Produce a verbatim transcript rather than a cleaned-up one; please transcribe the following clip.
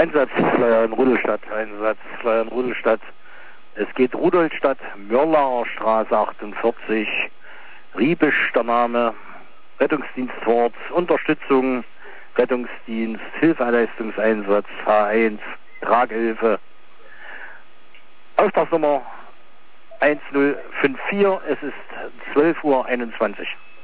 Einsatz Flyer in Rudolstadt, Einsatz Flyer in Rudolstadt. Es geht Rudolstadt, Mörlauer Straße achtundvierzig, Riebisch der Name, Rettungsdienst vor Ort, Unterstützung, Rettungsdienst, Hilfeleistungseinsatz, H eins, Traghilfe. Auftragsnummer eins null fünf vier, es ist zwölf Uhr einundzwanzig.